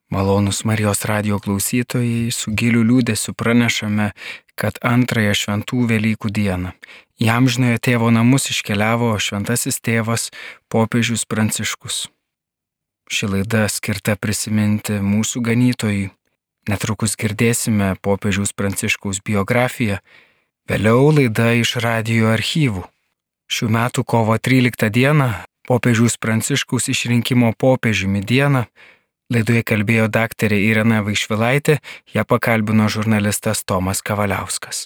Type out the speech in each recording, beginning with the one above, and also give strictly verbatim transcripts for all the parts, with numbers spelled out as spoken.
Malonūs Marijos radijo klausytojai, su giliu liūdėsiu pranešame, kad antrąją šventų Velykų dieną į amžinojo tėvo namus iškeliavo šventasis tėvas popiežius Pranciškus. Ši laida skirta prisiminti mūsų ganytojui. Netrukus girdėsime popiežiaus Pranciškaus biografiją, vėliau laida iš radijo archyvų. Šių metų kovo tryliktą dieną, popiežiaus Pranciškaus išrinkimo popiežiumi dieną, laidoje kalbėjo daktarė Irena Vaišvilaitė, ją pakalbino žurnalistas Tomas Kavaliauskas.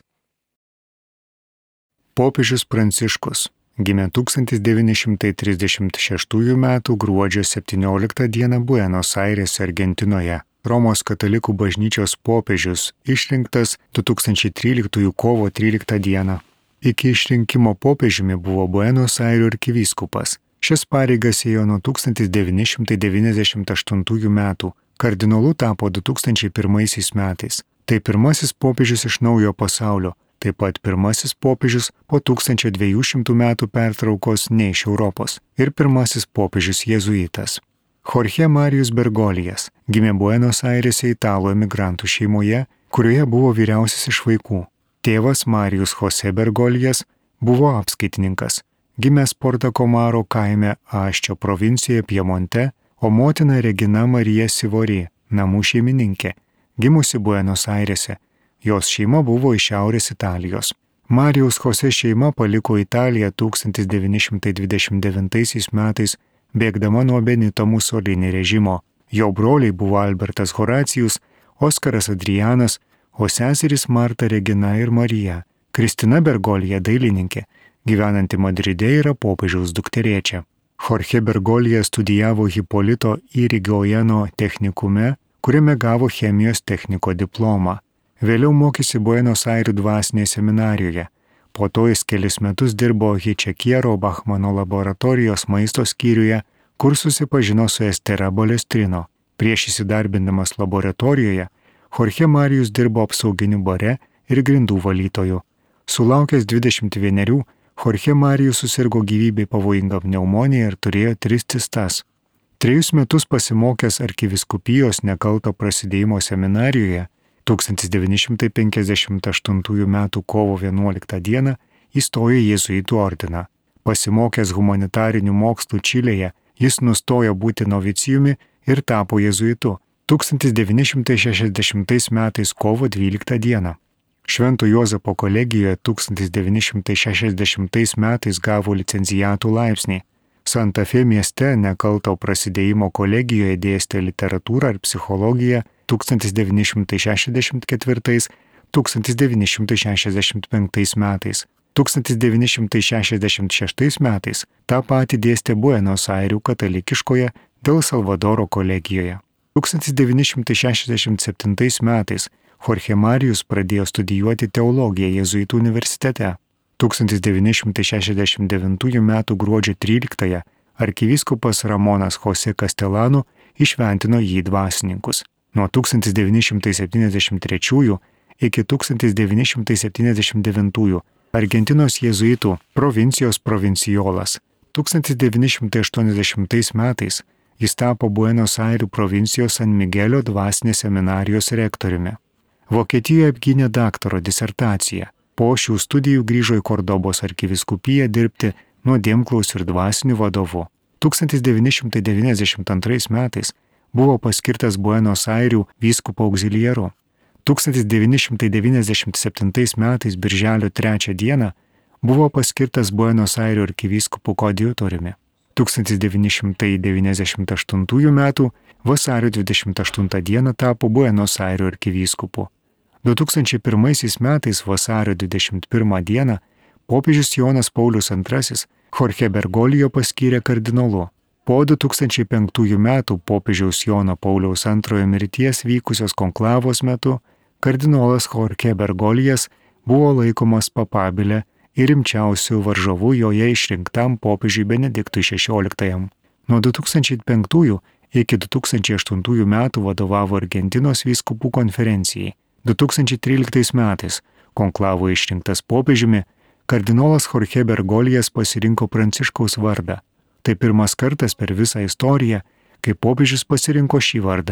Popiežius Pranciškus gimė tūkstantis devyni šimtai trisdešimt šeštųjų metų gruodžio septynioliktą dieną Buenos Airėse, Argentinoje. Romos katalikų bažnyčios popiežius išrinktas du tūkstančiai tryliktųjų kovo tryliktą dieną. Iki išrinkimo popiežiumi buvo Buenos Airių arkivyskupas. Šias pareigas ėjo nuo tūkstantis devyni šimtai devyniasdešimt aštuntųjų metų. Kardinolu tapo du tūkstančiai pirmaisiais metais. Tai pirmasis popiežius iš naujo pasaulio, taip pat pirmasis popiežius po tūkstančio dviejų šimtų metų pertraukos ne iš Europos ir pirmasis popiežius jėzuitas. Jorge Marijus Bergolijas gimė Buenos Airėse italų emigrantų šeimoje, kurioje buvo vyriausias iš vaikų. Tėvas Marijus Jose Bergolijas buvo apskaitininkas. Gimęs Portakomaro kaime Aščio provincijoje Piemonte, o motina Regina Marija Sivori, namų šeimininkė, gimusi Buenos Airėse. Jos šeima buvo iš šiaurės Italijos. Marijaus Jose šeima paliko Italiją tūkstantis devyni šimtai dvidešimt devintaisiais metais, bėgdama nuo Benito Mussolini režimo. Jo broliai buvo Albertas Horacijus, Oskaras Adrianas, o seserys Marta Regina ir Marija. Kristina Bergolija dailininkė, gyvenanti Madride, yra popiežiaus dukterėčia. Jorge Bergolija studijavo Hipolito Yrigoyeno technikume, kuriame gavo chemijos techniko diplomą. Vėliau mokėsi Buenos Airių dvasinėje seminarijoje. Po to jis kelis metus dirbo Hičekiero Bachmano laboratorijos maisto skyriuje, kur susipažino su Estera Balestrino. Prieš įsidarbindamas laboratorijoje, Jorge Marijus dirbo apsauginiu bare ir grindų valytoju. Sulaukęs dvidešimt vienerių, Jorge Marijus susirgo gyvybei pavojingą pneumoniją ir turėjo tris cistas. Trejus metus pasimokęs arkivyskupijos nekalto prasidėjimo seminarijoje, tūkstantis devyni šimtai penkiasdešimt aštuntųjų metų kovo vienuoliktą dieną įstojo į jėzuitų ordiną. Pasimokęs humanitarinių mokslų Čilėje, jis nustojo būti novicijumi ir tapo jėzuitu tūkstantis devyni šimtai šešiasdešimtais metais kovo dvyliktą dieną. Švento Juozapo kolegijoje tūkstantis devyni šimtai šešiasdešimtais metais gavo licenciatų laipsnį. Santa Fe mieste nekalto prasidėjimo kolegijoje dėstė literatūrą ir psichologiją tūkstantis devyni šimtai šešiasdešimt ketvirtais - tūkstantis devyni šimtai šešiasdešimt penktais metais. tūkstantis devyni šimtai šešiasdešimt šeštais metais tą patį dėstė Buenos Airių katalikiškoje Del Salvadoro kolegijoje. tūkstantis devyni šimtai šešiasdešimt septintais metais Jorge Marijus pradėjo studijuoti teologiją jėzuitų universitete. tūkstantis devyni šimtai šešiasdešimt devintųjų metų gruodžio tryliktąją arkivyskupas Ramonas Jose Castellano įšventino jį dvasininkus. Nuo tūkstantis devyni šimtai septyniasdešimt trečiųjų iki tūkstantis devyni šimtai septyniasdešimt devintųjų Argentinos jėzuitų provincijos provincijolas. tūkstantis devyni šimtai aštuoniasdešimtais metais jis tapo Buenos Airių provincijos San Migelio dvasinės seminarijos rektoriumi. Vokietijoje apgynė daktaro disertaciją. Po šių studijų grįžo į Kordobos arkivyskupiją dirbti nuodėmklausiu ir dvasiniu vadovu. tūkstantis devyni šimtai devyniasdešimt antrais metais buvo paskirtas Buenos Airių vyskupo auxiliaru. tūkstantis devyni šimtai devyniasdešimt septintais metais birželio trečią dieną buvo paskirtas Buenos Airių arkivyskupu koadjutoriumi. tūkstantis devyni šimtai devyniasdešimt aštuntųjų metų vasario dvidešimt aštuntą dieną tapo Buenos Airių arkivyskupu. du tūkstančiai pirmaisiais metais vasario dvidešimt pirmą dieną popiežius Jonas Paulius antrasis Jorge Bergolijo paskyrė kardinolu. Po du tūkstančiai penktųjų metų popiežiaus Jono Pauliaus antrojo mirties vykusios konklavos metu kardinolas Jorge Bergolijas buvo laikomas papabile ir rimčiausių varžovų joje išrinktam popiežiui Benediktui šešioliktajam. Nuo du tūkstančiai penktųjų iki du tūkstančiai aštuntųjų metų vadovavo Argentinos vyskupų konferencijai. du tūkstančiai tryliktais metais konklavo išrinktas popiežiumi, kardinolas Jorge Bergolijas pasirinko Pranciškaus vardą. Tai pirmas kartas per visą istoriją, kai popiežius pasirinko šį vardą.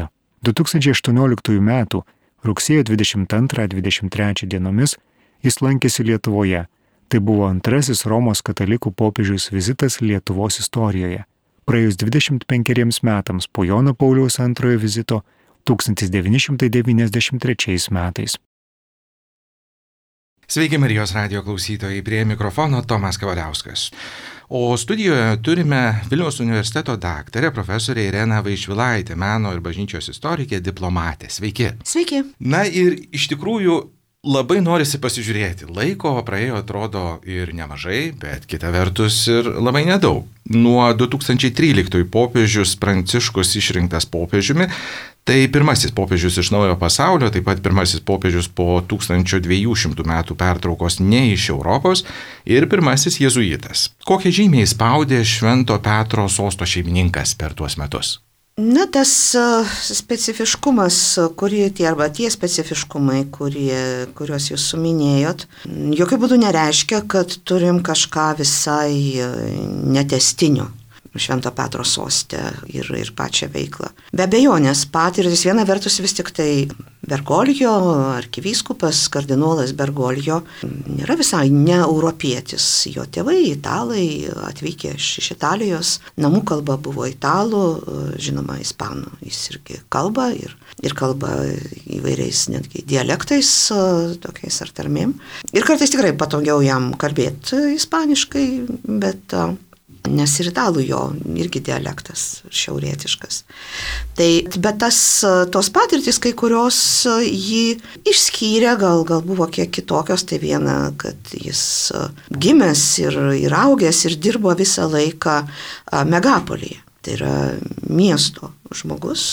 du tūkstančiai aštuonioliktųjų metų rugsėjo dvidešimt antrą dvidešimt trečią dienomis jis lankėsi Lietuvoje. Tai buvo antrasis Romos katalikų popiežiaus vizitas Lietuvos istorijoje. Praėjus dvidešimt penkeriems metams po Jono Pauliaus antrojo vizito tūkstantis devyni šimtai devyniasdešimt trečiais metais. Sveiki Marijos radijo klausytojai, prie mikrofono Tomas Kavaliauskas. O studijoje turime Vilniaus universiteto daktarę profesorę Ireną Vaišvilaitę, meno ir bažnyčios istorikė, diplomatė. Sveiki. Sveiki. Na ir iš tikrųjų labai norisi pasižiūrėti. Laiko praėjo atrodo ir nemažai, bet kita vertus ir labai nedaug. Nuo du tūkstančiai tryliktųjų popiežius Pranciškus išrinktas popiežiumi. Tai pirmasis popiežius iš Naujojo Pasaulio, taip pat pirmasis popiežius po tūkstančio dviejų šimtų metų pertraukos ne iš Europos ir pirmasis jėzuitas. Kokią žymę įspaudė Švento Petro sosto šeimininkas per tuos metus? Na, tas uh, specifiškumas, kurie tie arba tie specifiškumai, kurie, kuriuos jūs suminėjot, jokių būdų nereiškia, kad turim kažką visai netestinio Švento Petro soste ir, ir pačią veiklą. Be abejonės, patirtis viena vertus vis tik tai Bergoglio, arkivyskupas, kardinolas Bergoglio, nėra visai ne europietis. Jo tėvai, italai, atvykę iš Italijos, namų kalba buvo italų, žinoma, ispanų. Jis irgi kalba ir, ir kalba įvairiais netgi dialektais, tokiais ar tarmėm. Ir kartais tikrai patogiau jam kalbėti ispaniškai, bet nes ir italų jo irgi dialektas šiaurietiškas. Tai, bet tas, tos patirtys, kai kurios jį išskyrė, gal, gal buvo kiek kitokios, tai viena, kad jis gimęs ir, ir augęs ir dirbo visą laiką Megapolyje. Tai yra miesto žmogus,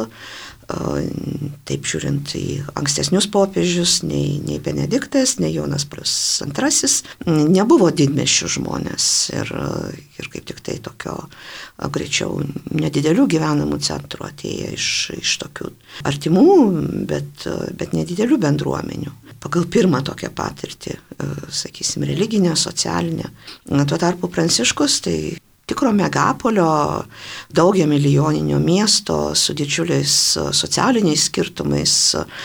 taip žiūrint į ankstesnius popiežius, nei, nei Benediktas, nei Jonas Paulius antrasis, nebuvo didmiesčių žmonės ir, ir kaip tik tai tokio greičiau nedidelių gyvenamų centrų atėję iš, iš tokių artimų, bet, bet nedidelių bendruomenių. Pagal pirmą tokią patirtį, sakysim, religinę, socialinę. Tuo tarpu Pranciškus tai tikro megapolio, daugiamilijoninio miesto su didžiuliais socialiniais skirtumais,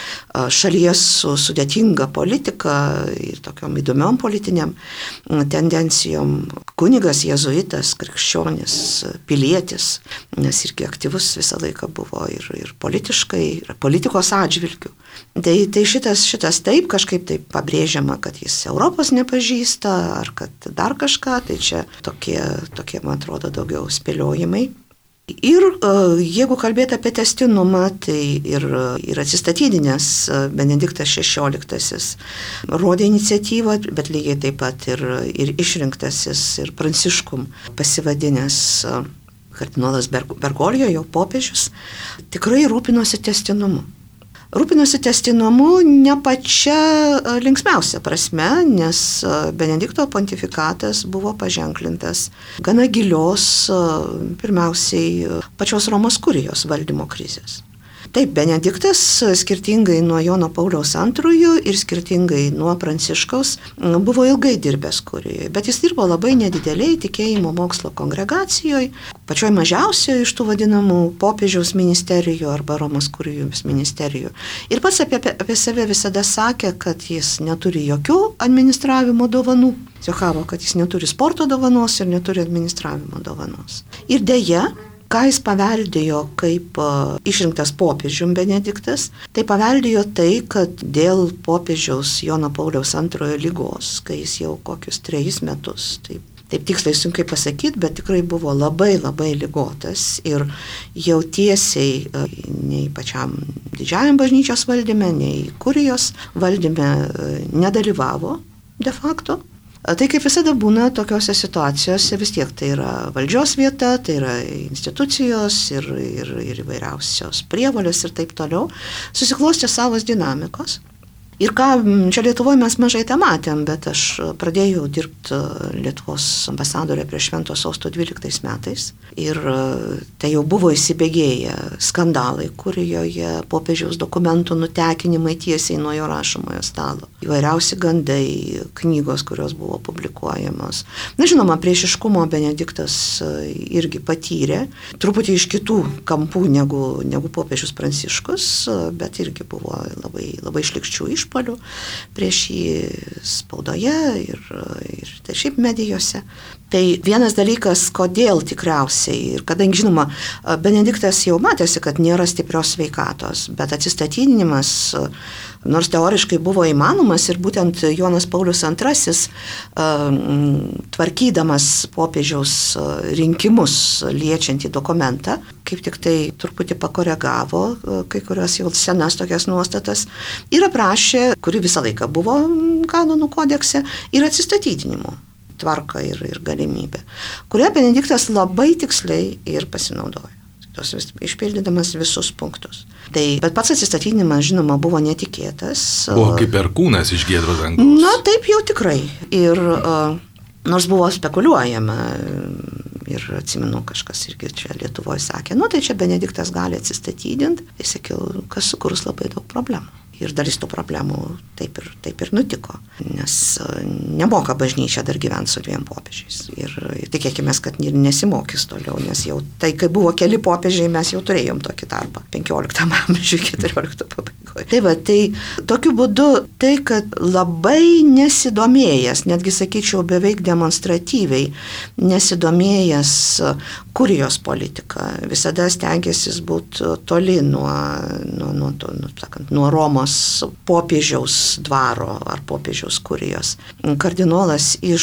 šalies su sudėtinga politika ir tokiom įdomiom politiniam tendencijom. Kunigas, jėzuitas, krikščionis, pilietis, nes irgi aktyvus visą laiką buvo ir, ir politiškai, ir politikos atžvilgių. Tai, tai šitas, šitas taip kažkaip taip pabrėžiama, kad jis Europos nepažįsta ar kad dar kažką, tai čia tokie, tokie man atrodo, daugiau spėliojimai. Ir jeigu kalbėti apie testinumą, tai ir, ir atsistatydinęs Benediktas šešioliktasis rodė iniciatyvą, bet lygiai taip pat ir, ir išrinktasis ir Pranciškum pasivadinęs kardinolas Bergoglio, jau popiežius, tikrai rūpinosi testinumu. Rūpinosi testinumu ne pačia linksmiausia prasme, nes Benedikto pontifikatas buvo paženklintas gana gilios, pirmiausiai, pačios Romos kurijos valdymo krizės. Taip, Benediktas skirtingai nuo Jono Pauliaus antrojo ir skirtingai nuo Pranciškaus buvo ilgai dirbęs kurijoje, bet jis dirbo labai nedideliai tikėjimo mokslo kongregacijoje, pačioj mažiausioje iš tų vadinamų popiežiaus ministerijų arba Romos kurijos ministerijų. Ir pats apie, apie save visada sakė, kad jis neturi jokių administravimo dovanų. Juokavo, kad jis neturi sporto dovanos ir neturi administravimo dovanos. Ir deja, ką jis paveldėjo kaip uh, išrinktas popiežium Benediktas, tai paveldėjo tai, kad dėl popiežiaus Jono Pauliaus antrojo ligos, kai jis jau kokius trejus metus, taip, taip tiksliai sunkiai pasakyti, bet tikrai buvo labai labai ligotas ir jau tiesiai uh, nei pačiam didžiajam bažnyčios valdyme, nei kurijos valdyme uh, nedalyvavo de facto. Tai kaip visada būna tokiose situacijose, vis tiek tai yra valdžios vieta, tai yra institucijos ir, ir, ir įvairiausios prievolės ir taip toliau, susiklostė savos dinamikos. Ir ką čia Lietuvoje mes mažai tą matėm, bet aš pradėjau dirbti Lietuvos ambasadorė prie Švento Sosto dvyliktais metais. Ir tai jau buvo įsibėgėję skandalai, Kurijoje popiežiaus dokumentų nutekinimai tiesiai nuo jo rašomojo stalo. Įvairiausi gandai, knygos, kurios buvo publikuojamos. Na, žinoma, priešiškumo Benediktas irgi patyrė, truputį iš kitų kampų negu, negu popiežius Pranciškus, bet irgi buvo labai, labai šlykščių išpuolių prieš jį spaudoje ir, ir tai šiaip medijose. Tai vienas dalykas, kodėl tikriausiai, ir kadangi, žinoma, Benediktas jau matėsi, kad nėra stiprios sveikatos, bet atsistatydinimas, nors teoriškai buvo įmanomas ir būtent Jonas Paulius antrasis, tvarkydamas popiežiaus rinkimus liečiantį dokumentą, kaip tik tai truputį pakoregavo kai kurios jau senas tokias nuostatas ir aprašė, kuri visą laiką buvo kanonų kodekse, ir atsistatydinimo tvarką ir, ir galimybę, kurią Benediktas labai tiksliai ir pasinaudojo, tos vis, išpildydamas visus punktus. Tai, bet pats atsistatydinimas, žinoma, buvo netikėtas. Buvo kaip perkūnas iš giedro dangaus. Na, taip jau tikrai. Ir uh, nors buvo spekuliuojama, ir atsimenu, kažkas irgi čia Lietuvoje sakė, nu tai čia Benediktas gali atsistatydinti, tai sakiau, kas sukurs labai daug problemų. Ir dalis tų problemų taip ir, taip ir nutiko, nes nemoka bažnyčia dar gyventi su dviem popiežiais. Ir, ir tikėkime, kad ir nesimokys toliau, nes jau tai, kai buvo keli popiežiai, mes jau turėjom tokį darbą, penkioliktam amžiui, keturioliktam pabaigoje. Tai va, tai tokiu būdu tai, kad labai nesidomėjęs, netgi sakyčiau beveik demonstratyviai nesidomėjęs Kurijos politika, visada stengiasi būti toli nuo, nuo, nuo, nuo, sakant, nuo Romos popiežiaus dvaro ar popiežiaus Kurijos. Kardinolas iš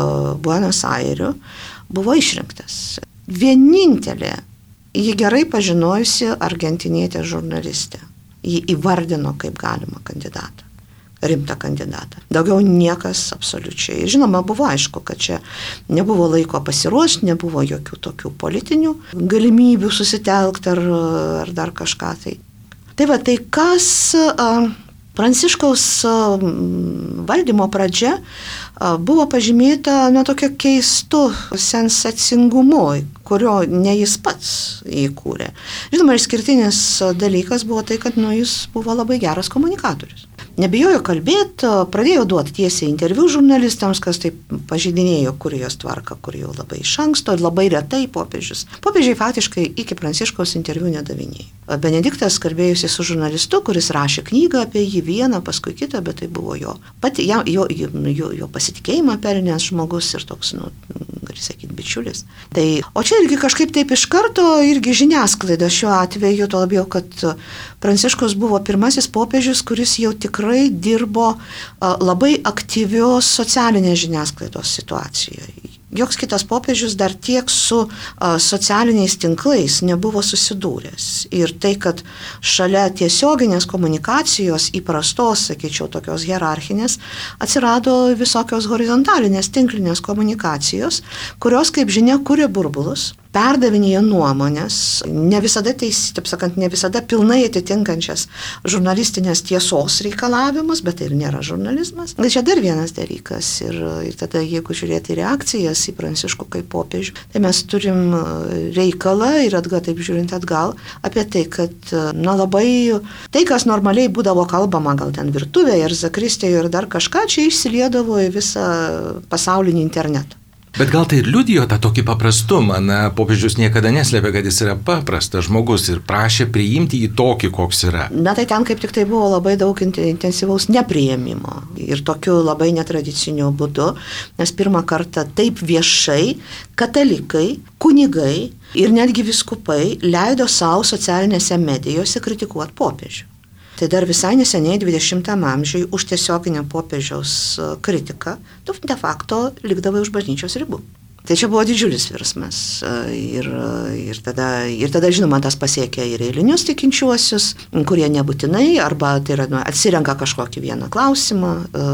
Buenos Airių buvo išrinktas. Vienintelė, jį gerai pažinojusi argentinietė žurnalistė. Jį įvardino kaip galima kandidatą. Rimtą kandidatą. Daugiau niekas absoliučiai. Žinoma, buvo aišku, kad čia nebuvo laiko pasiruošti, nebuvo jokių tokių politinių galimybių susitelkti ar, ar dar kažką tai. Tai va, tai kas uh, Pranciškaus uh, valdymo pradžia uh, buvo pažymėta na tokia keistu sensacingumu, kurio ne jis pats įkūrė. Žinoma, išskirtinis dalykas buvo tai, kad nu, jis buvo labai geras komunikatorius. Nebijojo kalbėti, pradėjo duoti tiesiai interviu žurnalistams, kas taip pažeidinėjo Kurijos tvarką, kur jau labai iš anksto ir labai retai popiežius. Popiežiai faktiškai iki Pranciškaus interviu nedavinėjo. Benediktas kalbėjusi su žurnalistu, kuris rašė knygą apie jį vieną, paskui kitą, bet tai buvo jo, pati, jo, jo, jo, jo pasitikėjimą perinęs žmogus ir toks, nu, gali sakyti, bičiulis. Tai, o čia irgi kažkaip taip iš karto, irgi žiniasklaida šiuo atveju, to labiau, kad Pranciškus buvo pirmasis popiežius, kuris jau tikrai dirbo labai aktyvios socialinės žiniasklaidos situacijoje. Joks kitas popiežius dar tiek su a, socialiniais tinklais nebuvo susidūręs. Ir tai, kad šalia tiesioginės komunikacijos įprastos, sakyčiau, tokios hierarchinės, atsirado visokios horizontalinės tinklinės komunikacijos, kurios, kaip žinia, kuria burbulus, perdavinėja nuomonės, ne visada teis, taip sakant, ne visada pilnai atitinkančias žurnalistinės tiesos reikalavimus, bet tai ir nėra žurnalizmas. Tai čia dar vienas dalykas. Ir, ir tada, jeigu žiūrėti reakcijas į Pranciškų kaip popiežių, tai mes turim reikalą ir atgal, taip žiūrint atgal, apie tai, kad na, labai tai, kas normaliai būdavo kalbama, gal ten virtuvėje ir zakristijoje ir dar kažką, čia išsiliedavo į visą pasaulinį internetą. Bet gal tai ir liudijo tą tokį paprastumą, na, popiežius niekada neslėpė, kad jis yra paprastas žmogus ir prašė priimti jį tokį, koks yra. Na, tai ten kaip tik tai buvo labai daug intensyvaus nepriėmimo ir tokiu labai netradiciniu būdu, nes pirmą kartą taip viešai katalikai, kunigai ir netgi viskupai leido savo socialinėse medijose kritikuoti popiežių. Tai dar visai neseniai dvidešimtam amžiui už tiesioginę popiežiaus kritiką tu de facto likdavai už bažnyčios ribų. Tai čia buvo didžiulis virsmas ir, ir, tada, ir tada, žinoma, tas pasiekia ir eilinius tikinčiuosius, kurie nebūtinai arba tai yra, nu, atsirenka kažkokį vieną klausimą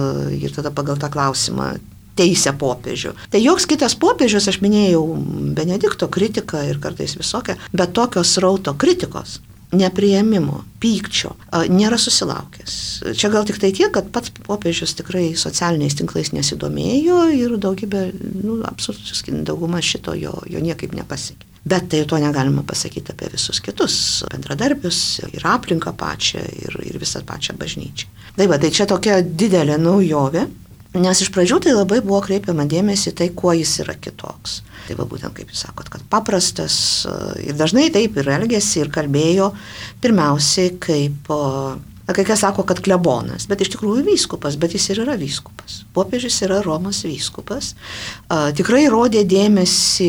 ir tada pagal tą klausimą teisę popiežių. Tai joks kitas popiežius, aš minėjau Benedikto kritiką ir kartais visokią, bet tokios srauto kritikos nepriėmimo, pykčio nėra susilaukęs. Čia gal tik tai tiek, kad pats popiežius tikrai socialiniais tinklais nesidomėjo ir daugybė, nu, absoliučiai dauguma šito jo, jo niekaip nepasiekė. Bet tai to negalima pasakyti apie visus kitus bendradarbius ir aplinką pačią ir, ir visą pačią bažnyčią. Tai va, tai čia tokia didelė naujovė, nes iš pradžių tai labai buvo kreipiama dėmesį tai, kuo jis yra kitoks. Tai va būtent, kaip jūs sakot, kad paprastas ir dažnai taip ir elgėsi ir kalbėjo pirmiausiai kaip, na, kai kas sako, kad klebonas, bet iš tikrųjų vyskupas, bet jis ir yra vyskupas. Popiežius yra Romos vyskupas. Tikrai rodė dėmesį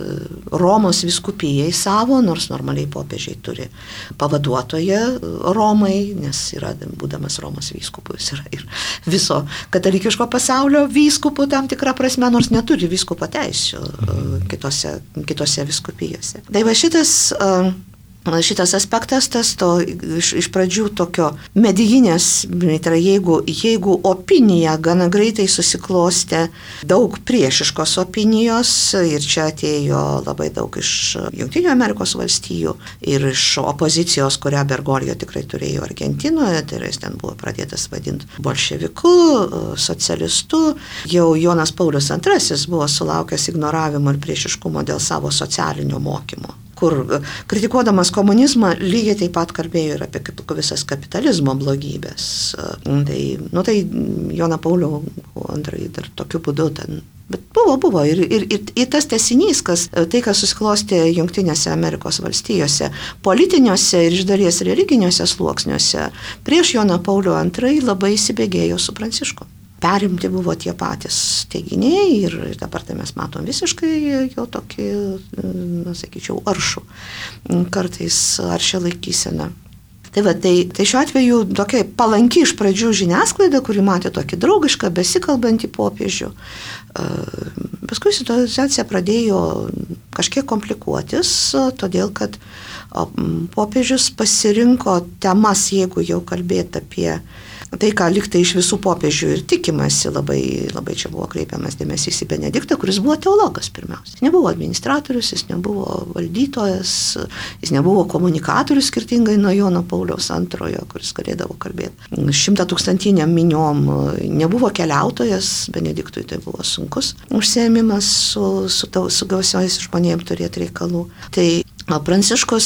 Romos vyskupijai savo, nors normaliai popiežiai turi pavaduotoją Romai, nes yra, būdamas Romos vyskupu, jis yra ir viso katalikiško pasaulio vyskupų tam tikrą prasme, nors neturi vyskupo teisių kitose, kitose vyskupijose. Tai va šitas Šitas aspektas, tas to iš, iš pradžių tokio medijinės, tai yra jeigu, jeigu opinija gana greitai susiklostė daug priešiškos opinijos ir čia atėjo labai daug iš Jungtinių Amerikos valstijų ir iš opozicijos, kurią Bergoglio tikrai turėjo Argentinoje, tai yra jis ten buvo pradėtas vadinti bolševiku, socialistu, jau Jonas Paulius antrasis buvo sulaukęs ignoravimo ir priešiškumo dėl savo socialinio mokymo, kur kritikuodamas komunizmą lygiai taip pat kalbėjo ir apie visas kapitalizmo blogybės. Tai, nu, tai Joną Paulių antrąjį dar tokiu būdu ten, bet buvo, buvo ir, ir, ir, ir tas tęsinys, kas, tai, kas susiklostė Jungtinėse Amerikos valstijose, politiniuose ir iš dalies religiniuose sluoksniuose, prieš Joną Paulių antrąjį labai įsibėgėjo su Prancišku. Perimti buvo tie patys teiginiai ir dabar tai mes matom visiškai jau tokį, na, sakyčiau, aršų, kartais aršią laikyseną. Tai, va, tai, tai šiuo atveju tokia palanki iš pradžių žiniasklaida, kuri matė tokį draugišką, besikalbantį popiežių. Paskui situacija pradėjo kažkiek komplikuotis, todėl kad popiežius pasirinko temas, jeigu jau kalbėti apie tai, ką liktai iš visų popiežių ir tikimasi, labai, labai čia buvo kreipiamas dėmesys į Benediktą, kuris buvo teologas pirmiausia. Jis nebuvo administratorius, jis nebuvo valdytojas, jis nebuvo komunikatorius skirtingai nuo Jono Pauliaus antrojo, kuris galėdavo kalbėti šimta tūkstantiniam miniom, nebuvo keliautojas, Benediktui tai buvo sunkus užsiėmimas su, su, su gausiais žmonėms turėti reikalų. Tai Pranciškus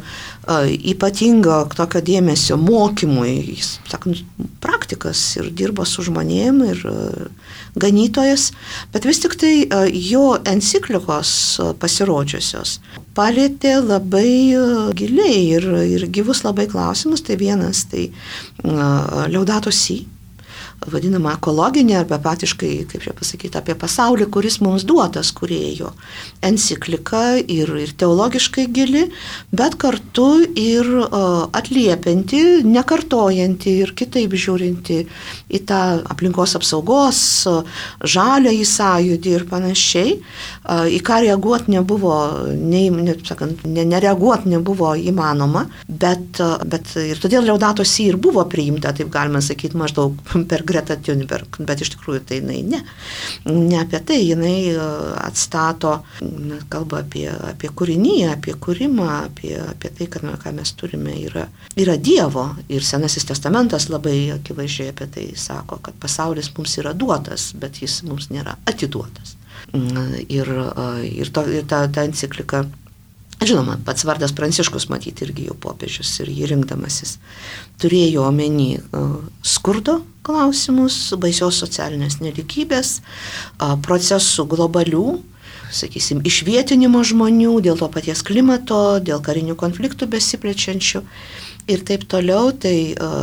ypatingo tokio dėmesio mokymui, jis, sakant, praktikas ir dirbo su žmonėm ir ganytojas, bet vis tik tai jo enciklikos pasirodžiusios palėtė labai giliai ir, ir gyvus labai klausimus. Tai vienas, tai Laudato Si, vadinama ekologinė arba patiškai, kaip čia pasakyti, apie pasaulį, kuris mums duotas kūrėjo. Enciklika ir, ir teologiškai gili, bet kartu ir uh, atliepianti, nekartojanti ir kitaip žiūrinti į tą aplinkos apsaugos, žaliąjį sąjūdį ir panašiai, uh, į ką reaguoti nebuvo, ne, ne, sakant, ne, nereaguoti nebuvo įmanoma, bet, uh, bet ir todėl Laudato Si ir buvo priimta, taip galima sakyti, maždaug per Greta Thunberg, bet iš tikrųjų tai jinai ne. Ne apie tai, jinai atstato, kalba apie, apie kūrinyje, apie kūrimą, apie, apie tai, kad, ką mes turime, yra, yra Dievo. Ir Senasis testamentas labai akivaizdžiai apie tai sako, kad pasaulis mums yra duotas, bet jis mums nėra atiduotas. Ir, ir, to, ir ta, ta enciklika, žinoma, pats vardas Pranciškus, matyti irgi jau popiežius ir jį rinkdamasis, turėjo omeny skurdo klausimus, baisios socialinės neligybės, procesų globalių, sakysim, išvietinimo žmonių, dėl to paties klimato, dėl karinių konfliktų besiplečiančių ir taip toliau. Tai,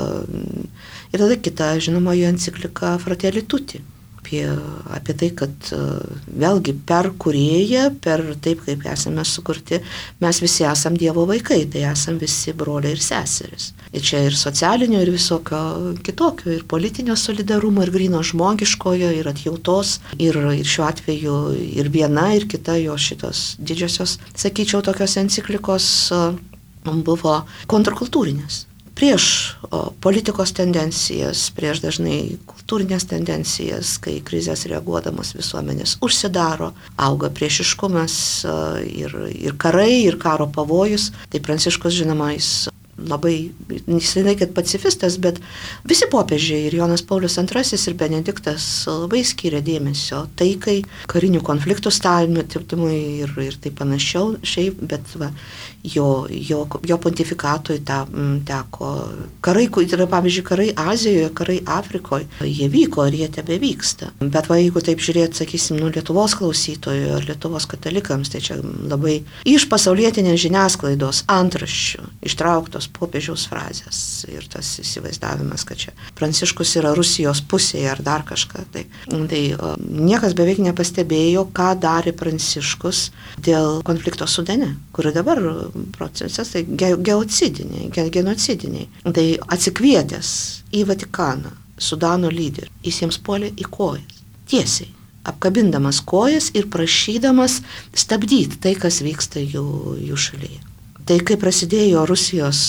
ir tada kita, žinoma, jo enciklika Fratelli Tutti. Apie, apie tai, kad vėlgi per kūrėją, per taip, kaip esame sukurti, mes visi esam Dievo vaikai, tai esam visi broliai ir seserys. Ir čia ir socialinio, ir visokio kitokio, ir politinio solidarumo, ir gryno žmogiškojo, ir atjautos, ir, ir šiuo atveju ir viena, ir kita jo šitos didžiosios, sakyčiau, tokios enciklikos buvo kontrkultūrinės. prieš politikos tendencijas, prieš dažnai kultūrinės tendencijas, kai krizės reaguodamos visuomenės užsidaro, auga priešiškumas ir, ir karai, ir karo pavojus. Tai Pranciškus, žinoma, jis labai, jis ne kad pacifistas, bet visi popiežiai ir Jonas Paulius antrasis ir Benediktas labai skyrė dėmesio taikai, karinių konfliktų stabdymui ir, ir taip panašiau, šiaip, bet va, jo, jo, jo pontifikatui ta, teko karai, tai yra pavyzdžiui karai Azijoje, karai Afrikoje, jie vyko ir jie tebe vyksta. Bet va, jeigu taip žiūrėt, sakysim, nu, Lietuvos klausytojų ar Lietuvos katalikams, tai čia labai iš pasaulietinės žiniasklaidos antraščių ištrauktos popiežiaus frazės ir tas įsivaizdavimas, kad čia Pranciškus yra Rusijos pusėje ar dar kažką. Tai, tai niekas beveik nepastebėjo, ką darė Pranciškus dėl konflikto Sudane, kuri dabar procesas, tai genocidiniai, genocidiniai. Tai atsikvietęs į Vatikaną Sudano lyderį, jis jiems puolė į kojas, tiesiai, apkabindamas kojas ir prašydamas stabdyti tai, kas vyksta jų, jų šalyje. Tai kai prasidėjo Rusijos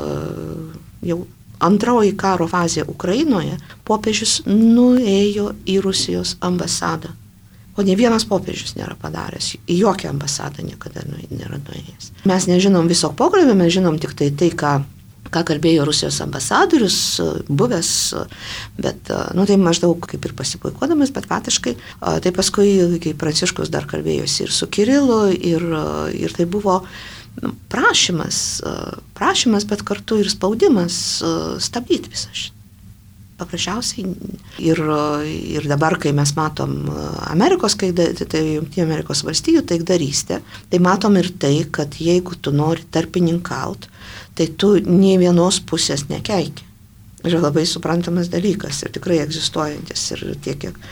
jau antroji karo fazė Ukrainoje, popiežius nuėjo į Rusijos ambasadą. O ne vienas popiežius nėra padaręs, į jokią ambasadą niekada nėra nuėjęs. Mes nežinom viso pokalbio, mes žinom tik tai tai, ką, ką kalbėjo Rusijos ambasadorius, buvęs, bet, nu tai maždaug kaip ir pasipuikuodamas, bet faktiškai, tai paskui, kai Pranciškus dar kalbėjosi ir su Kirilu, ir, ir tai buvo prašymas, prašymas, bet kartu ir spaudimas stabdyti visą šitą. Paprasčiausiai. Ir, ir dabar, kai mes matom Amerikos, kai, tai Jungtinių Amerikos valstijų taikdarystę, tai matom ir tai, kad jeigu tu nori tarpininkaut, tai tu nei vienos pusės nekeiki. Yra labai suprantamas dalykas ir tikrai egzistuojantis ir tiek, kiek,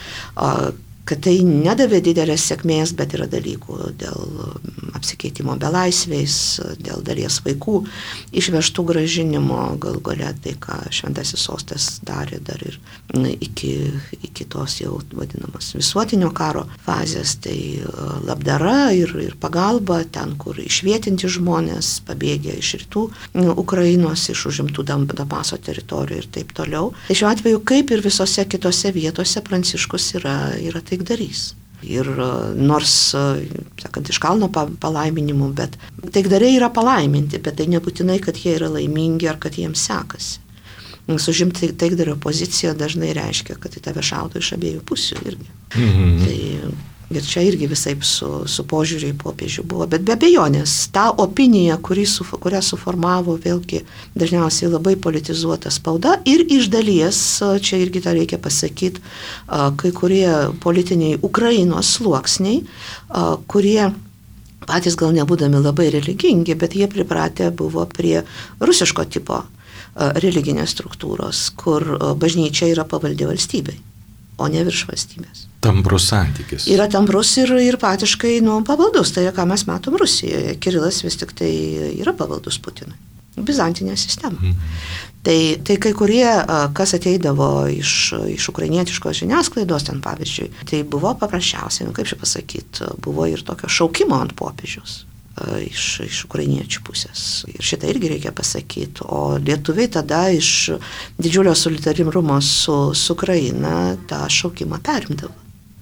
kad tai nedavė didelės sėkmės, bet yra dalykų dėl apsikeitimo belaisviais, dėl dalies vaikų išvežtų gražinimo, gal galia tai, ką Šventasis Sostas darė dar ir iki, iki tos jau vadinamos visuotinio karo fazės, tai labdara ir, ir pagalba ten, kur išvietinti žmonės, pabėgę iš rytų Ukrainos, iš užimtų Donbaso teritorijų ir taip toliau. Tai šiuo atveju, kaip ir visose kitose vietose, Pranciškus yra, yra taikdarys. Ir nors, sakant, iš kalno palaiminimų, bet taikdariai yra palaiminti, bet tai nebūtinai, kad jie yra laimingi ar kad jiems sekasi. Užimti taikdario poziciją dažnai reiškia, kad į tave šaudo iš abiejų pusių irgi. Mhm. Tai, ir čia irgi visaip su, su požiūriu į popiežių buvo, bet be abejonės, ta opinija, kuri su, kurią suformavo vėlgi dažniausiai labai politizuota spauda ir iš dalies, čia irgi tą reikia pasakyti, kai kurie politiniai Ukrainos sluoksniai, kurie patys gal nebūdami labai religingi, bet jie pripratę buvo prie rusiško tipo religinės struktūros, kur bažnyčia yra pavaldi valstybei, o ne virš valstybės. Tamprus santykis. Yra tamprus ir, ir patiškai nu, pavaldus, tai ką mes matom Rusijoje. Kirilas vis tik tai yra pavaldus Putinui. Bizantinė sistema. Mm. Tai, tai kai kurie, kas ateidavo iš, iš ukrainietiškos žiniasklaidos, ten pavyzdžiui, tai buvo paprasčiausiai, nu kaip čia pasakyti, buvo ir tokio šaukimo ant popiežiaus. Iš, iš ukrainiečių pusės. Ir šitą irgi reikia pasakyti. O lietuviai tada iš didžiulio solidariumo su, su Ukraina tą šaukimą perimdavo.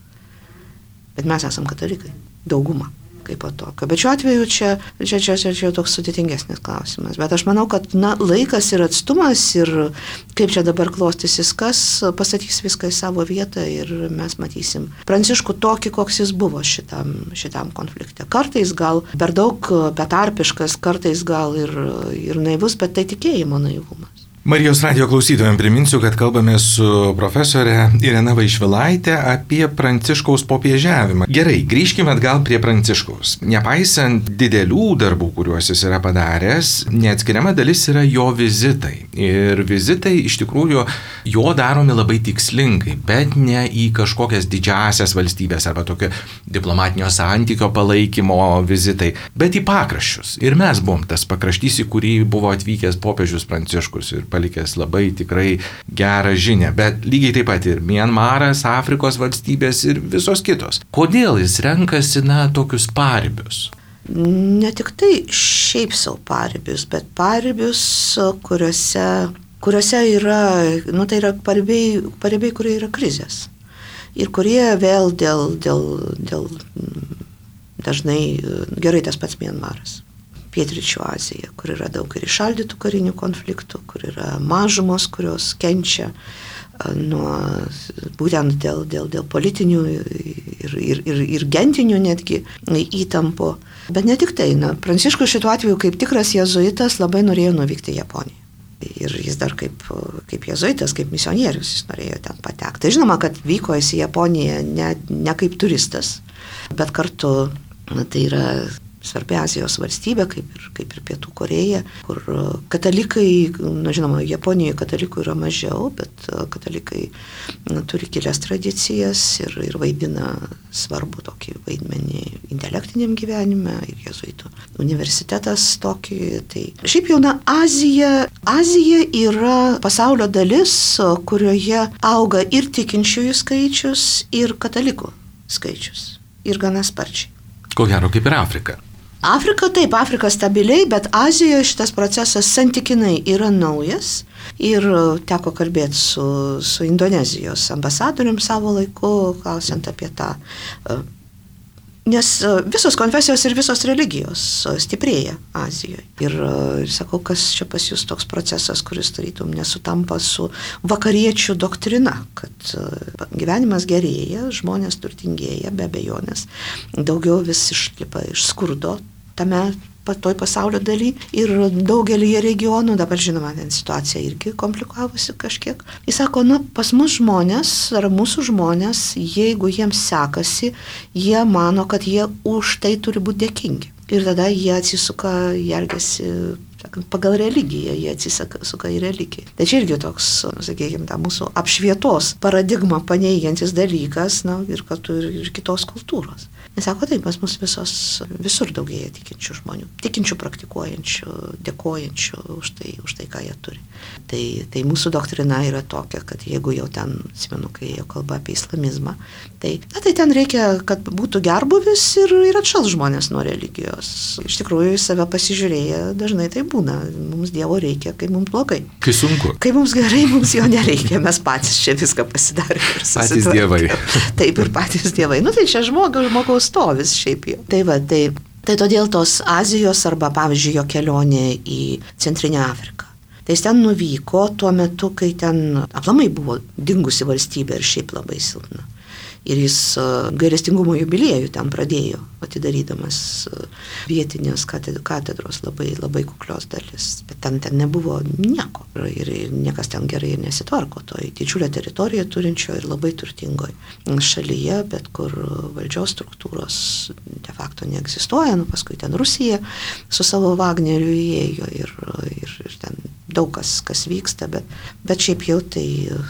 Bet mes esam katalikai. Dauguma kaip po tokio. Bet šiuo atveju čia, čia, čia, čia, čia toks sudėtingesnis klausimas. Bet aš manau, kad na, laikas ir atstumas ir kaip čia dabar klostysis, kas pasakys viską į savo vietą ir mes matysim Pranciškų tokį, koks jis buvo šitam, šitam konflikte. Kartais gal per daug betarpiškas, kartais gal ir, ir naivus, bet tai tikėjimo naivumas. Marijos radijo klausytojams priminsiu, kad kalbame su profesorė Irena Vaišvilaitė apie Pranciškaus popiežiavimą. Gerai, grįžkime atgal prie Pranciškaus. Nepaisant didelių darbų, kuriuos jis yra padaręs, neatskiriama dalis yra jo vizitai. Ir vizitai iš tikrųjų jo daromi labai tikslingai, bet ne į kažkokias didžiasias valstybės arba tokio diplomatinio santykio palaikymo vizitai, bet į pakraščius. Ir mes buvom tas pakraštys, į kurį buvo atvykęs popiežius Pranciškus ir palikęs labai tikrai gerą žinią, bet lygiai taip pat ir Mianmaras, Afrikos valstybės ir visos kitos. Kodėl jis renkasi, na, tokius paribius? ne tik tai šiaip savo paribius, bet paribius, kuriuose, kuriuose yra, nu tai yra paribiai, paribiai, kurie yra krizės. Ir kurie vėl dėl, dėl, dėl dažnai, gerai tas pats Mianmaras. Pietryčių Azija, kur yra daug ir įšaldytų karinių konfliktų, kur yra mažumos, kurios kenčia nuo, būtent dėl, dėl, dėl politinių ir, ir, ir, ir gentinių netgi įtampų. Bet ne tik tai, na, Pranciškus šituo atveju kaip tikras jėzuitas labai norėjo nuvykti į Japoniją. Ir jis dar kaip, kaip jėzuitas, kaip misionierius jis norėjo ten patekti. Tai žinoma, kad vyko jis į Japoniją ne, ne kaip turistas, bet kartu na, tai yra svarbi Azijos valstybė, kaip ir, kaip ir Pietų Koreja, kur katalikai, na žinoma, Japonijoje katalikų yra mažiau, bet katalikai na, turi kelias tradicijas ir, ir vaidina svarbu tokį vaidmenį intelektiniam gyvenime ir jėzuitų universitetas tokį. Tai šiaip jau, na, Azija, Azija yra pasaulio dalis, kurioje auga ir tikinčiųjų skaičius, ir katalikų skaičius. Ir gana sparčiai. Ko gero, kaip ir Afrika. Afrika taip, Afrika stabiliai, bet Azijoje šitas procesas santykinai yra naujas ir teko kalbėti su, su Indonezijos ambasadorium savo laiku, klausiant apie tą. Nes visos konfesijos ir visos religijos stiprėja Azijoje. Ir, ir sakau, kas čia pas jūs toks procesas, kuris tarytum nesutampa su vakariečių doktrina, kad gyvenimas gerėja, žmonės turtingėja, be abejonės, daugiau vis išlipa iš skurdo tame toj pasaulio daly ir daugelį regionų, dabar žinoma, ten situacija irgi komplikavusi kažkiek. Jis sako, na, pas mus žmonės, ar mūsų žmonės, jeigu jiems sekasi, jie mano, kad jie už tai turi būti dėkingi. Ir tada jie atsisuka, jie elgiasi, sakant, pagal religiją, jie atsisuka į religiją. Tai čia irgi toks, sakykime, ta mūsų apšvietos paradigma paneigiantis dalykas, na, ir kartu ir, ir kitos kultūros. Jis sako, taip, pas mus visos, visur daugėja tikinčių žmonių, tikinčių, praktikuojančių, dėkojančių už tai, už tai, ką jie turi. Tai, tai mūsų doktrina yra tokia, kad jeigu jau ten, atsimenu, kai jau kalba apie islamizmą, tai, na, tai ten reikia, kad būtų gerbuvis ir, ir atšal žmonės nuo religijos. Iš tikrųjų, į save pasižiūrėję, dažnai tai būna. Mums Dievo reikia, kai mums blogai. Kai sunku. Kai mums gerai, mums jo nereikia. Mes patys čia viską pasidarėme. Patys dievai. Taip, ir patys dievai. Nu, tai čia žmogaus, žmogaus stovis šiaip jau. Tai va, tai, tai todėl tos Azijos arba, pavyzdžiui, jo kelionė į Centrinę Afriką. Tai jis ten nuvyko tuo metu, kai ten aplamai buvo dingusi valstybė ir šiaip labai silpna. Ir jis gailestingumo jubiliejų ten pradėjo, atidarydamas vietinės katedros labai, labai kuklios dalis. Bet ten, ten nebuvo nieko. Ir, ir niekas ten gerai ir nesitvarko. Toj didžiulė teritorija turinčio ir labai turtingoj šalyje, bet kur valdžios struktūros de facto neegzistuoja. Nu, paskui ten Rusija su savo Wagneriu įėjo ir, ir, ir ten daug kas, kas vyksta. Bet, bet šiaip jau tai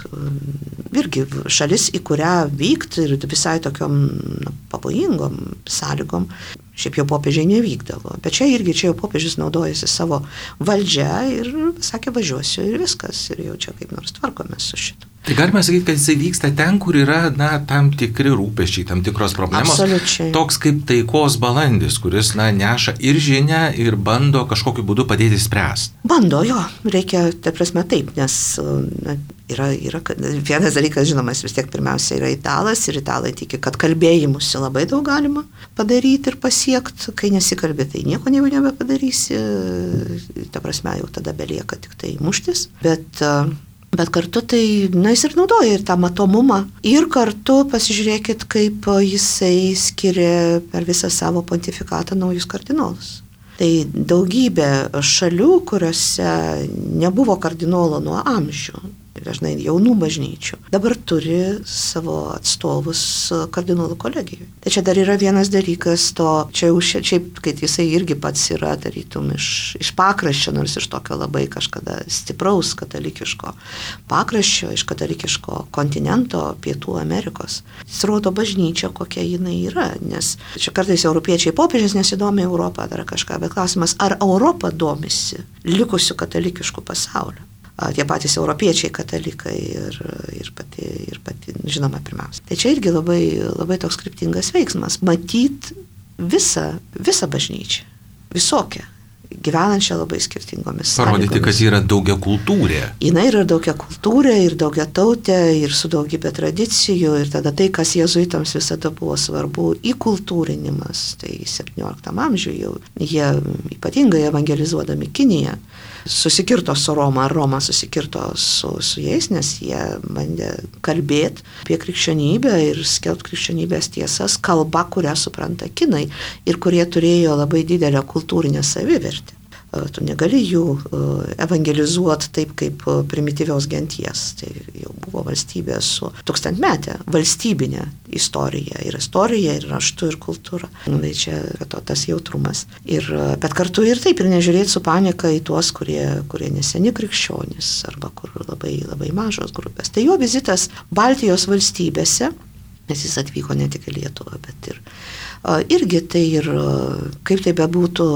irgi šalis, į kurią vykti ir visai tokiom na, pavojingom sąlygom, šiaip jau popiežiai nevykdavo. Bet čia irgi, čia jau popiežius naudojasi savo valdžią ir sakė, važiuosiu ir viskas. Ir jau čia kaip nors tvarkomės su šitu. Tai galima sakyti, kad jisai vyksta ten, kur yra na, tam tikri rūpesčiai, tam tikros problemos. Absoliučiai. Toks kaip taikos balandis, kuris na, neša ir žinią ir bando kažkokiu būdu padėti spręsti. Bando, jo. Reikia, tai prasme, taip, nes na, yra, yra, vienas dalykas, žinomas, vis tiek pirmiausia yra italas ir italai tiki, kad kalbėjimusi labai daug galima padaryti ir pasiekti. Kai nesikalbė, tai nieko jau nebepadarysi. Ta prasme, jau tada belieka tik tai muštis. Bet Bet kartu tai, na, jis ir naudoja ir tą matomumą. Ir kartu pasižiūrėkit, kaip jisai skiria per visą savo pontifikatą naujus kardinolus. Tai daugybė šalių, kuriuose nebuvo kardinolo nuo amžių, dažnai jaunų bažnyčių, dabar turi savo atstovus kardinolų kolegijų. Tai čia dar yra vienas dalykas, to, čia jau šiaip, kai jisai irgi pats yra, tarytum, iš, iš pakraščio, nors iš tokio labai kažkada stipraus katalikiško pakraščio, iš katalikiško kontinento, Pietų Amerikos. Jis rodo bažnyčią, kokia jinai yra, nes čia kartais europiečiai popiežiais nesidomi Europą, dar kažką, bet klausimas, ar Europa domisi likusių katalikiškų pasaulio? Tie patys europiečiai katalikai ir, ir, pati, ir pati, žinoma, pirmiausia. Tai čia irgi labai, labai toks kryptingas veiksmas. Matyt visą, visą bažnyčią, visokią, gyvenančią labai skirtingomis Parodyti, sąlygomis. kad yra daugia kultūrė. Jinai yra daugia kultūrė ir daugia tautė ir su daugybė tradicijų ir tada tai, kas jėzuitams visada buvo svarbu, įkultūrinimas, tai septynioliktam amžiuje jau jie ypatingai evangelizuodami Kiniją susikirto su Roma, ar Roma susikirto su, su jais, nes jie bandė kalbėti apie krikščionybę ir skelbti krikščionybės tiesas kalba, kurią supranta kinai ir kurie turėjo labai didelę kultūrinę savivertę. Tu negali jų evangelizuoti taip kaip primityvios genties. Tai jau buvo valstybė su tūkstantmetė valstybinė istorija ir istorija, ir raštu, ir kultūra. Tai čia to, tas jautrumas. Ir, bet kartu ir taip, ir nežiūrėti su panika į tuos, kurie, kurie neseni krikščionys arba kur labai, labai mažos grupės. Tai jo vizitas Baltijos valstybėse, nes jis atvyko ne tik į Lietuvą, bet ir irgi tai ir kaip tai bebūtų,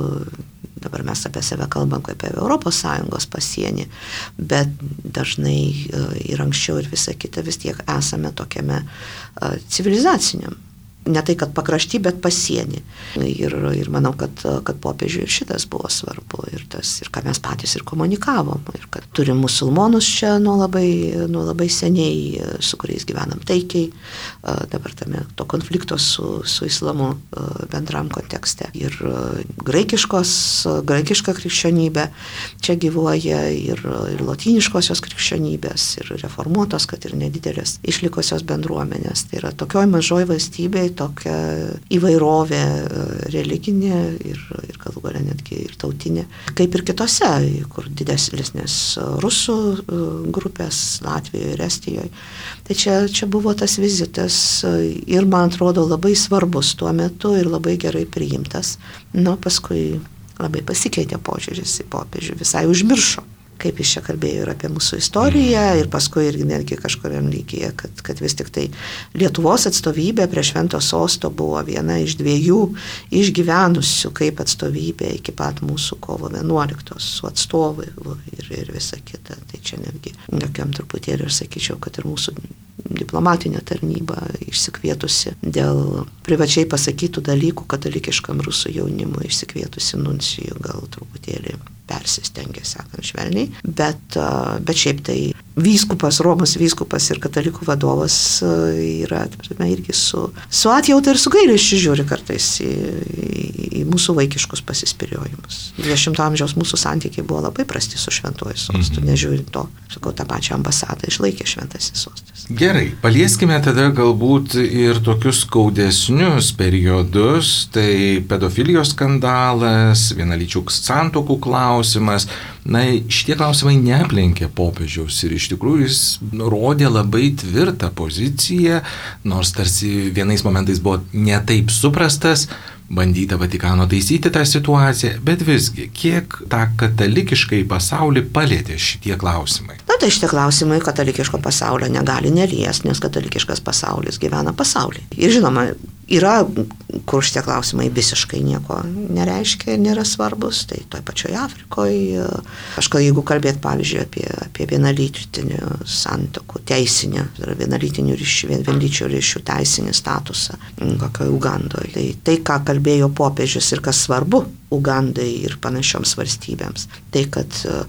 dabar mes apie save kalbam kaip apie Europos Sąjungos pasienį, bet dažnai ir anksčiau ir visa kita vis tiek esame tokiame civilizaciniam. Ne tai, kad pakrašty, bet pasienį. Ir, ir manau, kad, kad popiežiui ir šitas buvo svarbu. Ir, tas, ir ką mes patys ir komunikavom. Ir kad turim musulmonus čia nuo labai, nuo labai seniai, su kuriais gyvenam taikiai. Dabar tame to konflikto su, su islamu bendram kontekste. Ir graikiškos, graikiška krikščionybė čia gyvuoja ir, ir lotyniškosios krikščionybės, ir reformuotos, kad ir nedidelės išlikusios bendruomenės. Tai yra tokioj mažoj valstybėj tokia įvairovė religinė ir, ir galų galia netgi ir tautinė, kaip ir kitose, kur didesnės rusų grupės Latvijoje ir Estijoje. Tai čia, čia buvo tas vizitas ir, man atrodo, labai svarbus tuo metu ir labai gerai priimtas. Nu, paskui labai pasikeitė požiūris į popiežių, visai užmiršo, kaip jis čia kalbėjo ir apie mūsų istoriją, ir paskui irgi netgi kažkuriam lygyje, kad, kad vis tik tai Lietuvos atstovybė prie Švento Sosto buvo viena iš dviejų išgyvenusių kaip atstovybė iki pat mūsų kovo vienuoliktos su atstovai ir, ir visa kita. Tai čia netgi tokiam truputėlį aš sakyčiau, kad ir mūsų diplomatinė tarnyba išsikvietusi dėl privačiai pasakytų dalykų katalikiškam rusų jaunimui išsikvietusi nuncijų gal truputėlį persistengė, sakant švelniai, bet, bet šiaip tai vyskupas, Romos vyskupas ir katalikų vadovas yra irgi su, su atjauta ir su gailesčiu žiūri kartais į, į, į mūsų vaikiškus pasispiriojimus. dvidešimto amžiaus mūsų santykiai buvo labai prasti su Šventuoju Sostu, mm-hmm. nežiūrint to, sakau, tą pačią ambasadą išlaikė Šventasis Sostas. Gerai, palieskime tada galbūt ir tokius skaudesnius periodus, tai pedofilijos skandalas, vienalyčių santuokų klausimas. Na, šitie klausimai neaplenkė popiežiaus ir iš tikrųjų jis rodė labai tvirtą poziciją, nors tarsi vienais momentais buvo netaip suprastas, bandyta Vatikano taisyti tą situaciją, bet visgi, kiek tą katalikiškai pasaulį palietė šitie klausimai? Na, tai šitie klausimai katalikiško pasaulio negali neliesti, nes katalikiškas pasaulis gyvena pasaulyje. Ir žinoma, yra, kur šitie klausimai visiškai nieko nereiškia ir nėra svarbus, tai toj pačioje Afrikoje. Aš gal jeigu kalbėt, pavyzdžiui, apie, apie vienalytinių santokų teisinę, vienalytinių ryšių, vienlyčių ryšių teisinį statusą kokioje Ugandoje. Tai, tai, ką kalbėjo popiežius ir kas svarbu Ugandai ir panašioms valstybėms, tai kad